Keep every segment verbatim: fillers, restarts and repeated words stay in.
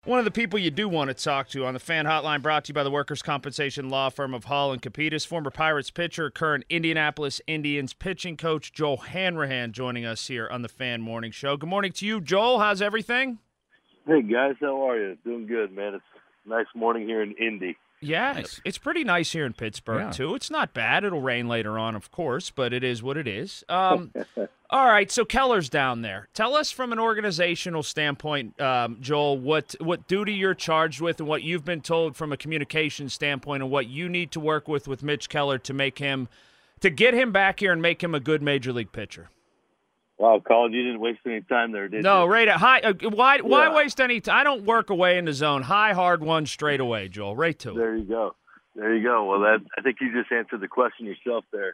One of the people you do want to talk to on the Fan Hotline, brought to you by the workers' compensation law firm of Hall and Capitas, former Pirates pitcher, current Indianapolis Indians pitching coach Joel Hanrahan, joining us here on the Fan Morning Show. Good morning to you, Joel. How's everything? Hey, guys. How are you? Doing good, man. It's a nice morning here in Indy. Yeah, Nice. it's, it's pretty nice here in Pittsburgh, Yeah. too. It's not bad. It'll rain later on, of course, but it is what it is. Um, all right, so Keller's down there. Tell us from an organizational standpoint, um, Joel, what, what duty you're charged with and what you've been told from a communication standpoint and what you need to work with with Mitch Keller to make him – to get him back here and make him a good Major League pitcher. Wow, Colin, you didn't waste any time there, did No, you? right at high. Uh, why? Why Yeah. waste any time? I don't work away in the zone. High, hard one straight away, Joel. Right to it. There you go. There you go. Well, that I think you just answered the question yourself there.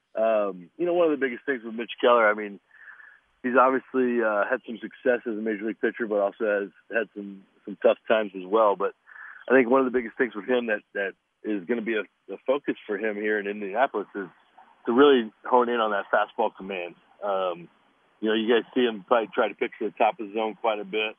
Um, you know, one of the biggest things with Mitch Keller, I mean, he's obviously uh, had some success as a Major League pitcher, but also has had some, some tough times as well. But I think one of the biggest things with him that, that is going to be a, a focus for him here in Indianapolis is to really hone in on that fastball command. Um, You know, you guys see him probably try to pitch to the top of the zone quite a bit,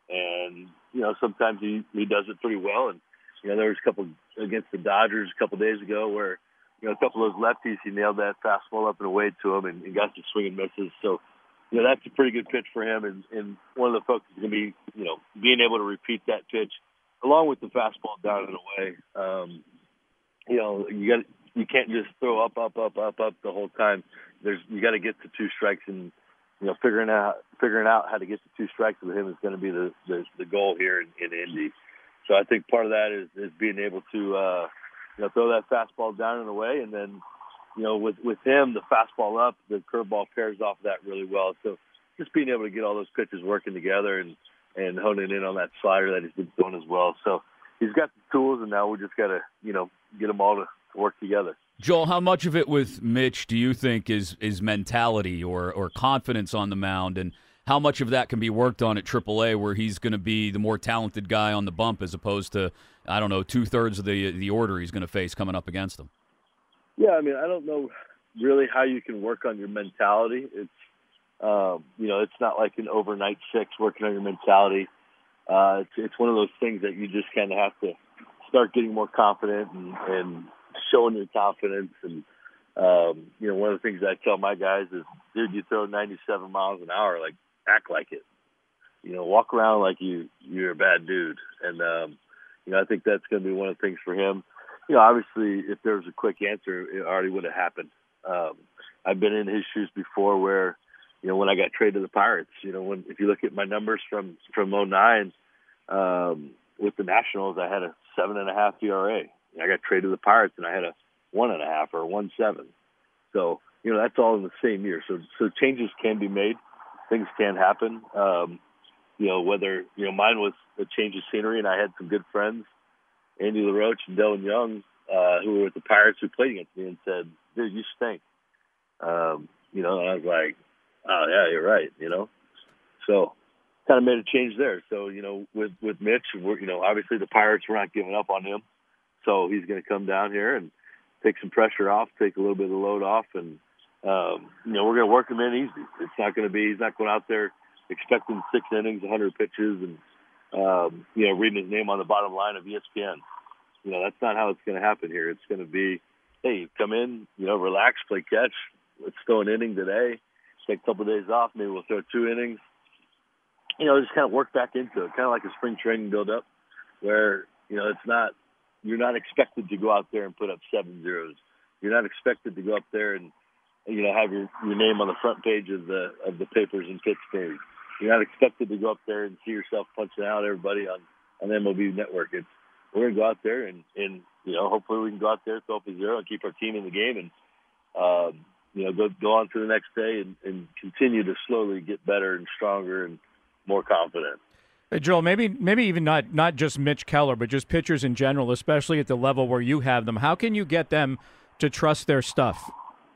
and you know sometimes he he does it pretty well. And you know there was a couple against the Dodgers a couple days ago where you know a couple of those lefties he nailed that fastball up and away to him and, and got some swing and misses. So you know that's a pretty good pitch for him. And, and one of the focus is going to be you know being able to repeat that pitch along with the fastball down and away. Um, you know you got you can't just throw up up up up up the whole time. There's you got to get to two strikes and. You know, figuring out figuring out how to get to two strikes with him is going to be the, the, the goal here in, in Indy. So I think part of that is, is being able to uh, you know throw that fastball down and away, and then you know with with him the fastball up, the curveball pairs off that really well. So just being able to get all those pitches working together and and honing in on that slider that he's been doing as well. So he's got the tools, and now we just got to you know get them all to work together. Joel, how much of it with Mitch do you think is is mentality or, or confidence on the mound, and how much of that can be worked on at triple A where he's going to be the more talented guy on the bump as opposed to, I don't know, two-thirds of the the order he's going to face coming up against him? Yeah, I mean, I don't know really how you can work on your mentality. It's, um, you know, it's not like an overnight fix working on your mentality. Uh, it's, it's one of those things that you just kind of have to start getting more confident and, and showing your confidence. And, um, you know, one of the things I tell my guys is, dude, you throw ninety-seven miles an hour, like, act like it. You know, walk around like you, you're a bad dude. And, um, you know, I think that's going to be one of the things for him. You know, obviously, if there was a quick answer, it already would have happened. Um, I've been in his shoes before where, you know, when I got traded to the Pirates, you know, when if you look at my numbers from, from oh nine, um, with the Nationals, I had a seven and a half E R A. I got traded to the Pirates, and I had a one and a half or a one seven. So, you know, that's all in the same year. So, so changes can be made. Things can happen. Um, you know, whether, you know, mine was a change of scenery, and I had some good friends, Andy LaRoche and Dylan Young, uh, who were with the Pirates, who played against me and said, dude, you stink. Um, you know, and I was like, oh, yeah, you're right, you know. So kind of made a change there. So, you know, with, with Mitch, we're, you know, obviously the Pirates, we're not giving up on him. So he's going to come down here and take some pressure off, take a little bit of the load off, and, um, you know, we're going to work him in easy. It's not going to be – he's not going out there expecting six innings, one hundred pitches, and, um, you know, reading his name on the bottom line of E S P N. You know, that's not how it's going to happen here. It's going to be, hey, come in, you know, relax, play catch. Let's throw an inning today. Take a couple of days off. Maybe we'll throw two innings. You know, just kind of work back into it, kind of like a spring training build-up where, you know, it's not – you're not expected to go out there and put up seven zeros. You're not expected to go up there and, you know, have your, your name on the front page of the of the papers in Pittsburgh. You're not expected to go up there and see yourself punching out everybody on, on M L B Network. It's, we're going to go out there and, and, you know, hopefully we can go out there, throw up a zero, and keep our team in the game and, um, you know, go go on to the next day and, and continue to slowly get better and stronger and more confident. Hey, Joel, maybe maybe even not not just Mitch Keller, but just pitchers in general, especially at the level where you have them. How can you get them to trust their stuff?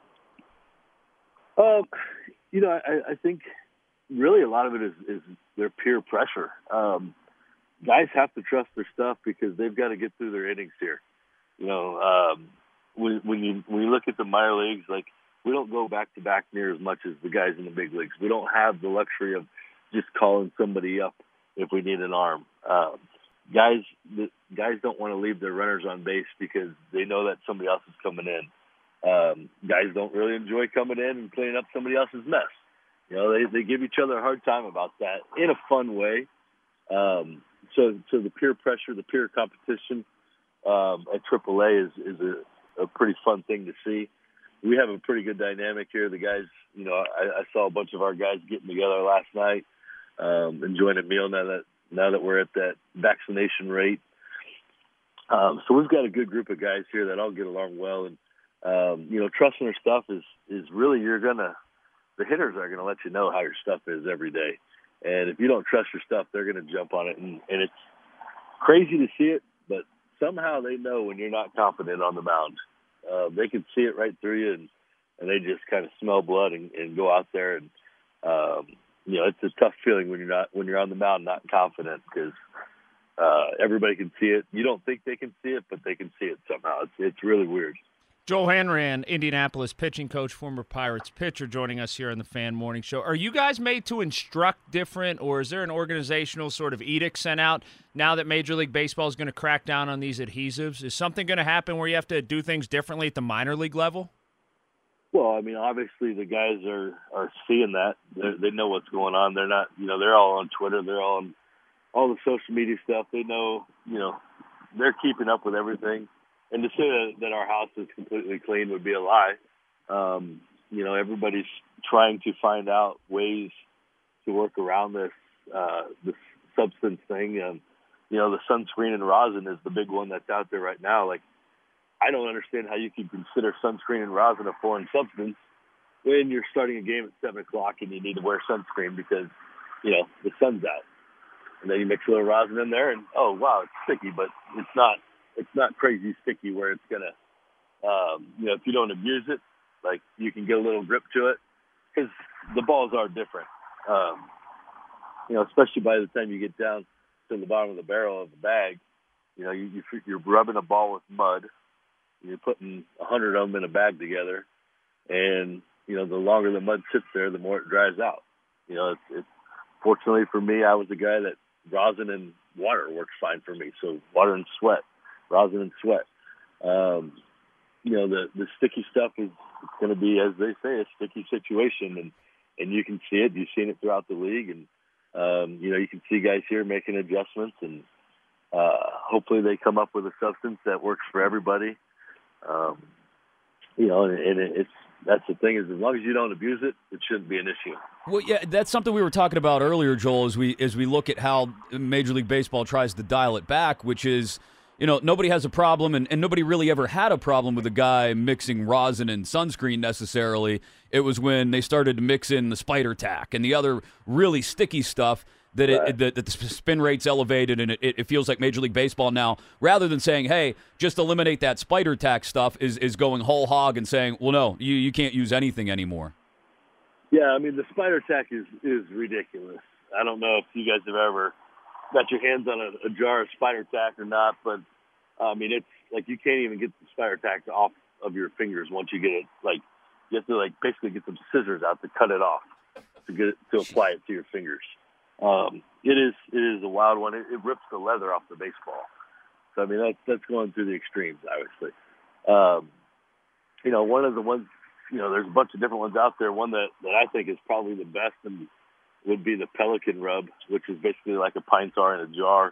Um, you know, I, I think really a lot of it is, is their peer pressure. Um, guys have to trust their stuff because they've got to get through their innings here. You know, um, when, when you when you look at the minor leagues, like we don't go back to back near as much as the guys in the big leagues. We don't have the luxury of just calling somebody up if we need an arm. Um, guys the guys don't want to leave their runners on base because they know that somebody else is coming in. Um, guys don't really enjoy coming in and cleaning up somebody else's mess. You know, they, they give each other a hard time about that in a fun way. Um, so, so the peer pressure, the peer competition um, at triple A is, is a, a pretty fun thing to see. We have a pretty good dynamic here. The guys, you know, I, I saw a bunch of our guys getting together last night, um, enjoying a meal now that now that we're at that vaccination rate. Um, so we've got a good group of guys here that all get along well. And, um, you know, trusting their stuff is, is really, you're going to, the hitters are going to let you know how your stuff is every day. And if you don't trust your stuff, they're going to jump on it. And, and it's crazy to see it, but somehow they know when you're not confident on the mound. Uh, they can see it right through you, and, and they just kind of smell blood and, and go out there. And, um, you know, it's a tough feeling when you're not, when you're on the mound not confident, because uh, everybody can see it. You don't think they can see it, but they can see it somehow. It's, it's really weird. Joel Hanran, Indianapolis pitching coach, former Pirates pitcher, joining us here on the Fan Morning Show. Are you guys made to instruct different, or is there an organizational sort of edict sent out now that Major League Baseball is going to crack down on these adhesives? Is something going to happen where you have to do things differently at the minor league level? Well, I mean, obviously the guys are, are seeing that. They're, they know what's going on. They're not, you know, they're all on Twitter. They're all on all the social media stuff. They know, you know, they're keeping up with everything. And to say that, that our house is completely clean would be a lie. Um, you know, everybody's trying to find out ways to work around this uh, this substance thing. Um, you know, the sunscreen and rosin is the big one that's out there right now. Like, I don't understand how you can consider sunscreen and rosin a foreign substance when you're starting a game at seven o'clock and you need to wear sunscreen because, you know, the sun's out. And then you mix a little rosin in there and, oh, wow, it's sticky, but it's not. It's not crazy sticky where it's going to, um, you know, if you don't abuse it, like you can get a little grip to it because the balls are different. Um, you know, especially by the time you get down to the bottom of the barrel of the bag, you know, you, you're rubbing a ball with mud. You're putting a hundred of them in a bag together. And, you know, the longer the mud sits there, the more it dries out. You know, it's, it's fortunately for me, I was a guy that rosin and water works fine for me. So water and sweat. Rosin and sweat. Um, you know, the, the sticky stuff is going to be, as they say, a sticky situation. And, and you can see it. You've seen it throughout the league. And, um, you know, you can see guys here making adjustments. And uh, hopefully they come up with a substance that works for everybody. Um, you know, and, and it's that's the thing is as long as you don't abuse it, it shouldn't be an issue. Well, yeah, that's something we were talking about earlier, Joel, as we, as we look at how Major League Baseball tries to dial it back, which is, you know, nobody has a problem, and, and nobody really ever had a problem with a guy mixing rosin and sunscreen necessarily. It was when they started to mix in the spider tack and the other really sticky stuff that, right. it, that, that the spin rate's elevated, and it, it feels like Major League Baseball now, rather than saying, hey, just eliminate that spider tack stuff, is, is going whole hog and saying, well, no, you, you can't use anything anymore. Yeah, I mean, the spider tack is, is ridiculous. I don't know if you guys have ever got your hands on a, a jar of spider tack or not, but I mean, it's like you can't even get the spider tack off of your fingers once you get it. Like you have to like basically get some scissors out to cut it off to get it to apply it to your fingers. Um, it is it is a wild one. It, it rips the leather off the baseball. So I mean, that's that's going through the extremes, obviously. Um, you know, one of the ones, you know, there's a bunch of different ones out there. One that, that I think is probably the best and would be the Pelican rub, which is basically like a pine tar in a jar.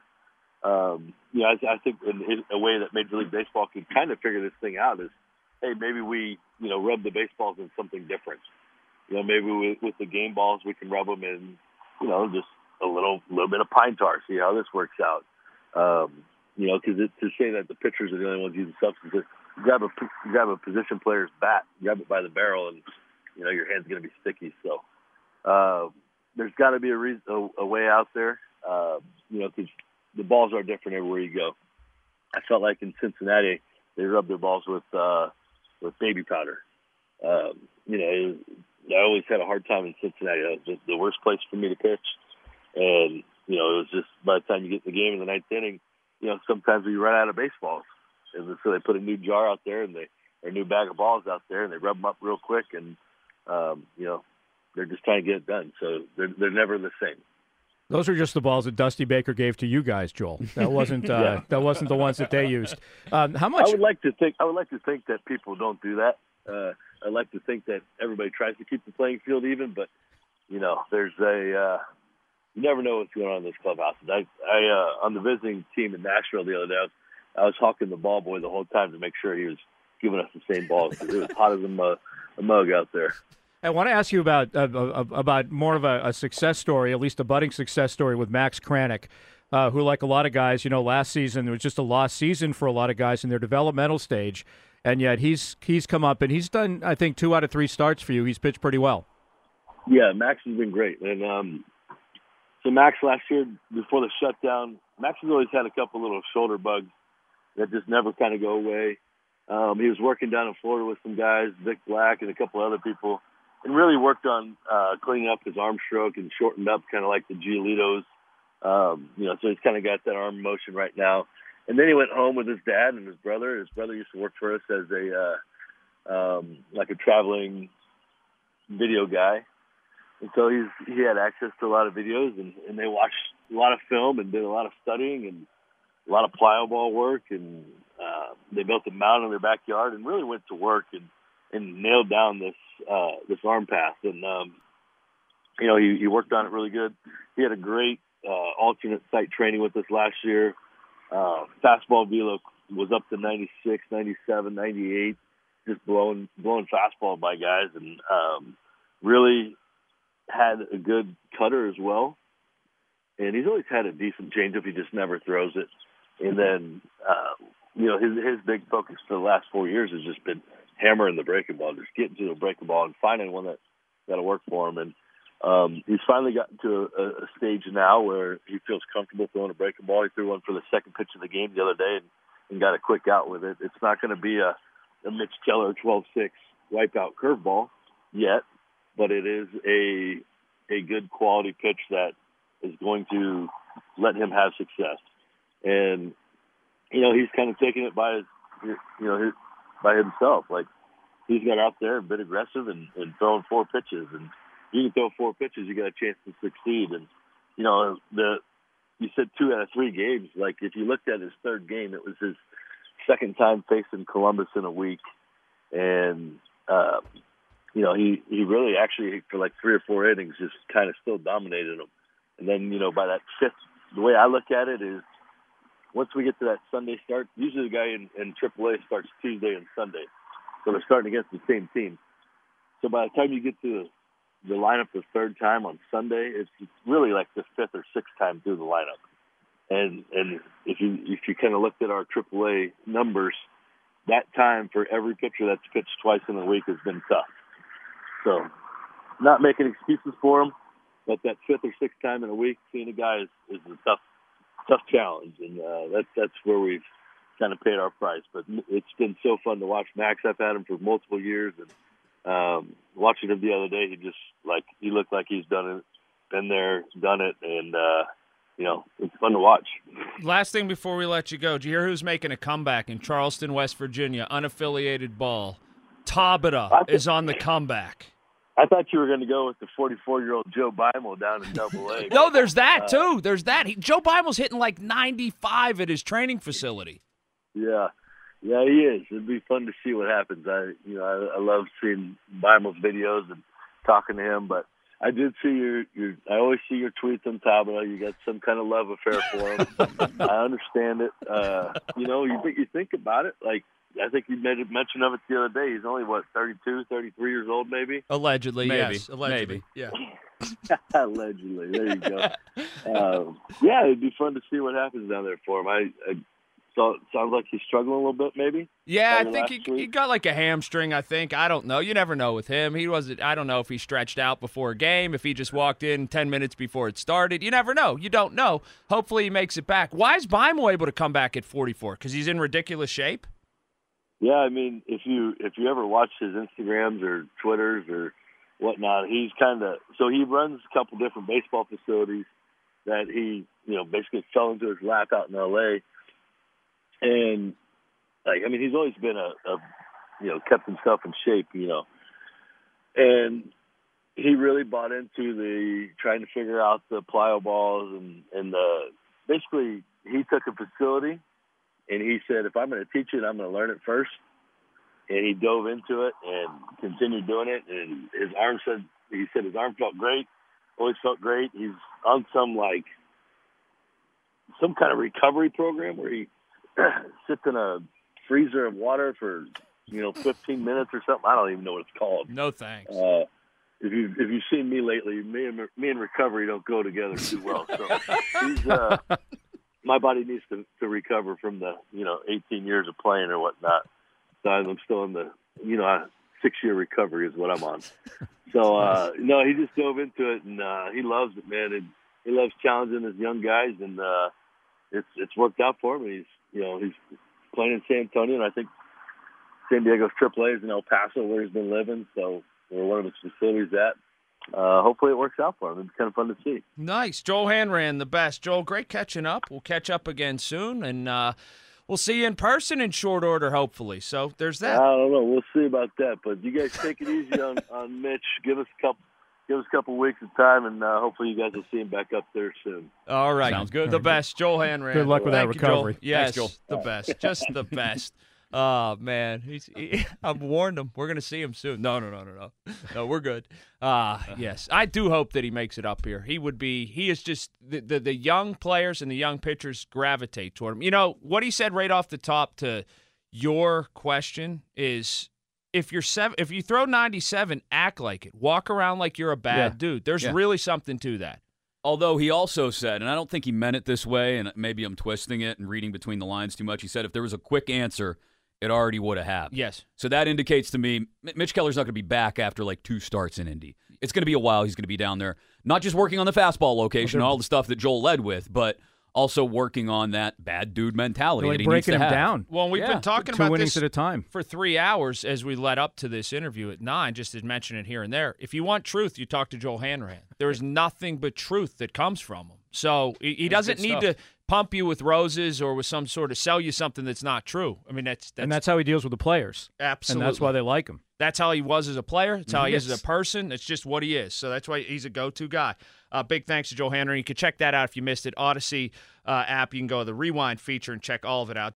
Um, you know, I, I think in, in a way that Major League Baseball could kind of figure this thing out is, hey, maybe we, you know, rub the baseballs in something different. You know, maybe with, with the game balls we can rub them in, you know, just a little little bit of pine tar, see how this works out. Um, you know, because to say that the pitchers are the only ones using substances, you grab a you grab a position player's bat, grab it by the barrel, and you know your hand's going to be sticky. So uh, there's got to be a, reason, a, a way out there. Uh, you know, because the balls are different everywhere you go. I felt like in Cincinnati they rubbed their balls with uh, with baby powder. Um, you know, it, I always had a hard time in Cincinnati. That was just the worst place for me to pitch. And, you know, it was just by the time you get in the game in the ninth inning, you know, sometimes we run out of baseballs. And so they put a new jar out there and they, or a new bag of balls out there and they rub them up real quick. And, um, you know, they're just trying to get it done. So they're, they're never the same. Those are just the balls that Dusty Baker gave to you guys, Joel. That wasn't uh, Yeah. that wasn't the ones that they used. Um, how much? I would like to think. I would like to think that people don't do that. Uh, I like to think that everybody tries to keep the playing field even, but you know, there's a uh, you never know what's going on in this clubhouse. I, I uh, on the visiting team in Nashville the other day, I was, I was hawking the ball boy the whole time to make sure he was giving us the same balls. It was hot as a mug, a mug out there. I want to ask you about uh, about more of a, a success story, at least a budding success story with Max Kranick, uh, who, like a lot of guys, you know, last season it was just a lost season for a lot of guys in their developmental stage, and yet he's he's come up and he's done, I think, two out of three starts for you. He's pitched pretty well. Yeah, Max has been great, and um, so Max last year before the shutdown, Max has always had a couple little shoulder bugs that just never kind of go away. Um, he was working down in Florida with some guys, Vic Black and a couple other people, and really worked on uh, cleaning up his arm stroke and shortened up kind of like the Giolitos. Um, you know, so he's kind of got that arm motion right now. And then he went home with his dad and his brother. His brother used to work for us as a uh, um, like a traveling video guy. And so he's he had access to a lot of videos, and, and they watched a lot of film and did a lot of studying and a lot of plyo ball work. And uh, they built a mound in their backyard and really went to work and, and nailed down this uh, this arm pass. And, um, you know, he, he worked on it really good. He had a great uh, alternate site training with us last year. Uh, fastball velo was up to ninety-six, ninety-seven, ninety-eight, just blowing blowing fastball by guys, and um, really had a good cutter as well. And he's always had a decent changeup. He just never throws it. And then, uh, you know, his his big focus for the last four years has just been hammering the breaking ball, just getting to the breaking ball and finding one that that'll work for him. And um, he's finally gotten to a, a stage now where he feels comfortable throwing a breaking ball. He threw one for the second pitch of the game the other day and, and got a quick out with it. It's not going to be a, a Mitch Keller twelve six wipeout curveball yet, but it is a a good quality pitch that is going to let him have success. And, you know, he's kind of taking it by his, you know, his, by himself. Like, he's got out there and been aggressive and, and throwing four pitches. And you can throw four pitches, you got a chance to succeed. And, you know, the you said two out of three games. Like, if you looked at his third game, it was his second time facing Columbus in a week. And, uh, you know, he, he really actually, for like three or four innings, just kind of still dominated him. And then, you know, by that fifth, the way I look at it is once we get to that Sunday start, usually the guy in, in triple A starts Tuesday and Sunday. So they're starting against the same team. So by the time you get to the, the lineup the third time on Sunday, it's, it's really like the fifth or sixth time through the lineup. And and if you if you kind of looked at our triple A numbers, that time for every pitcher that's pitched twice in a week has been tough. So not making excuses for him, but that fifth or sixth time in a week, seeing a guy is, is a tough tough challenge. And uh, that's, that's where we've kind of paid our price. But it's been so fun to watch Max. I've had him for multiple years. And um, watching him the other day, he just, like, he looked like he's done it, been there, done it. And, uh, you know, it's fun to watch. Last thing before we let you go, do you hear who's making a comeback in Charleston, West Virginia? Unaffiliated ball. Tabata is on the comeback. I thought you were going to go with the forty-four-year-old Joe Beimel down in Double A. No, there's that, too. There's that. He, Joe Beimel's hitting like ninety-five at his training facility. Yeah. Yeah, he is. It'd be fun to see what happens. I, you know, I, I love seeing Beimel's videos and talking to him, but I did see your, your – I always see your tweets on Tabata. You got some kind of love affair for him. I understand it. Uh, you know, you, you think about it, like, I think you made a mention of it the other day. He's only, what, thirty-two, thirty-three years old maybe? Allegedly, Maybe. yes. Allegedly. Maybe. Yeah. Allegedly. There you go. um, yeah, it'd be fun to see what happens down there for him. I, I so it sounds like he's struggling a little bit maybe. Yeah, Maybe I think he, he got like a hamstring, I think. I don't know. You never know with him. He wasn't. I don't know if he stretched out before a game, if he just walked in ten minutes before it started. You never know. You don't know. Hopefully he makes it back. Why is Beimel able to come back at forty-four? Because he's in ridiculous shape? Yeah, I mean, if you if you ever watch his Instagrams or Twitters or whatnot, he's kind of so he runs a couple different baseball facilities that he you know basically fell into his lap out in L A. And like I mean, he's always been a, a you know kept himself in shape, you know, and he really bought into the trying to figure out the plyo balls and and the basically he took a facility and he said, if I'm going to teach it, I'm going to learn it first. And he dove into it and continued doing it. And his arm said, he said his arm felt great, always felt great. He's on some like some kind of recovery program where he sits in a freezer of water for, you know, fifteen minutes or something. I don't even know what it's called. No thanks. Uh, if you if you've seen me lately, me and me and recovery don't go together too well. So he's, uh, my body needs to, to recover from the, you know, eighteen years of playing or whatnot. So I'm still in the, you know, six year recovery is what I'm on. So uh, no, he just dove into it and uh, he loves it, man. And he loves challenging his young guys, and uh, it's it's worked out for him. He's you know he's playing in San Antonio, and I think San Diego's triple A is in El Paso where he's been living. So where one of his facilities at. Uh, hopefully it works out for him. It's kind of fun to see. Nice. Joel Hanran, the best. Joel, great catching up. We'll catch up again soon, and uh, we'll see you in person in short order, hopefully. So there's that. I don't know. We'll see about that. But you guys take it easy on, on Mitch. Give us a couple give us a couple weeks of time, and uh, hopefully you guys will see him back up there soon. All right. Sounds good. The best. Joel Hanran. Good luck with Thank that you, Joel. recovery. Yes, Thanks, Joel. the best. Just the best. Oh, man. He's, he, I've warned him. We're going to see him soon. No, no, no, no, no. No, we're good. Uh, yes. I do hope that he makes it up here. He would be – he is just the, – the, the young players and the young pitchers gravitate toward him. You know, what he said right off the top to your question is if you're seven, if you throw ninety-seven, act like it. Walk around like you're a bad Yeah. dude. There's Yeah. really something to that. Although he also said, and I don't think he meant it this way, and maybe I'm twisting it and reading between the lines too much, he said if there was a quick answer – it already would have happened. Yes. So that indicates to me Mitch Keller's not going to be back after like two starts in Indy. It's going to be a while. He's going to be down there, not just working on the fastball location, all the stuff that Joel led with, but also working on that bad dude mentality Really that he needs breaking to him have. down. Well, we've Yeah. been talking Two about innings this at a time. for three hours as we led up to this interview at nine, just to mention it here and there. If you want truth, you talk to Joel Hanran. There is nothing but truth that comes from him. So he, he doesn't good need stuff. to pump you with roses or with some sort of sell you something that's not true. I mean, that's, that's and that's how he deals with the players. absolutely. And that's why they like him. That's how he was as a player. That's how he is Yes. as a person. It's just what he is. So that's why he's a go-to guy. Uh, big thanks to Joel Hanran. You can check that out if you missed it. Odyssey uh, app. You can go to the Rewind feature and check all of it out.